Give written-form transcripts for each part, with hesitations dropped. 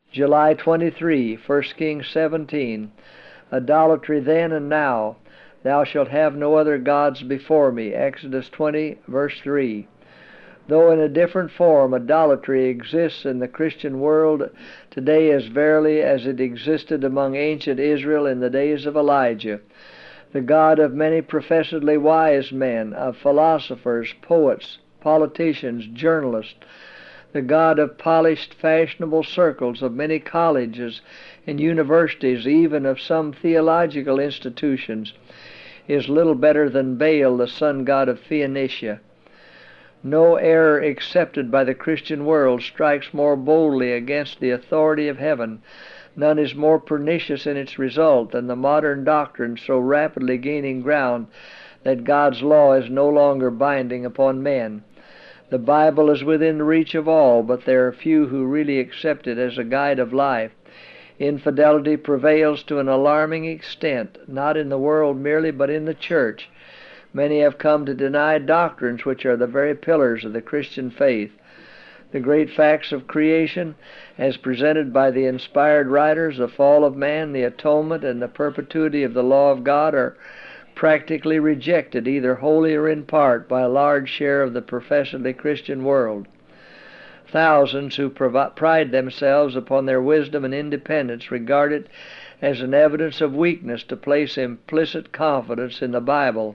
July 23, 1 Kings 17. Idolatry then and now. Thou shalt have no other gods before me. Exodus 20, verse 3. Though in a different form, idolatry exists in the Christian world today as verily as it existed among ancient Israel in the days of Elijah. The God of many professedly wise men, of philosophers, poets, politicians, journalists, the God of polished, fashionable circles, of many colleges and universities, even of some theological institutions, is little better than Baal, the sun god of Phoenicia. No error accepted by the Christian world strikes more boldly against the authority of heaven. None is more pernicious in its result than the modern doctrine so rapidly gaining ground that God's law is no longer binding upon men. The Bible is within the reach of all, but there are few who really accept it as a guide of life. Infidelity prevails to an alarming extent, not in the world merely, but in the church. Many have come to deny doctrines which are the very pillars of the Christian faith. The great facts of creation, as presented by the inspired writers, the fall of man, the atonement, and the perpetuity of the law of God, are practically rejected, either wholly or in part, by a large share of the professedly Christian world. Thousands who pride themselves upon their wisdom and independence regard it as an evidence of weakness to place implicit confidence in the Bible.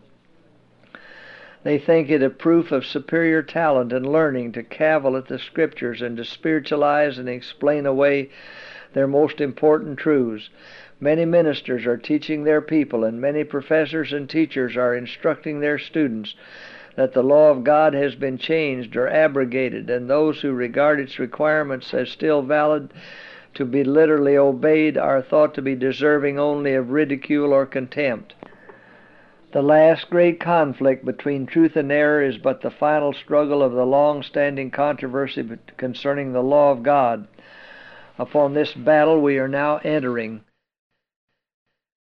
They think it a proof of superior talent and learning to cavil at the Scriptures and to spiritualize and explain away their most important truths. Many ministers are teaching their people, and many professors and teachers are instructing their students that the law of God has been changed or abrogated, and those who regard its requirements as still valid to be literally obeyed are thought to be deserving only of ridicule or contempt. The last great conflict between truth and error is but the final struggle of the long-standing controversy concerning the law of God. Upon this battle we are now entering.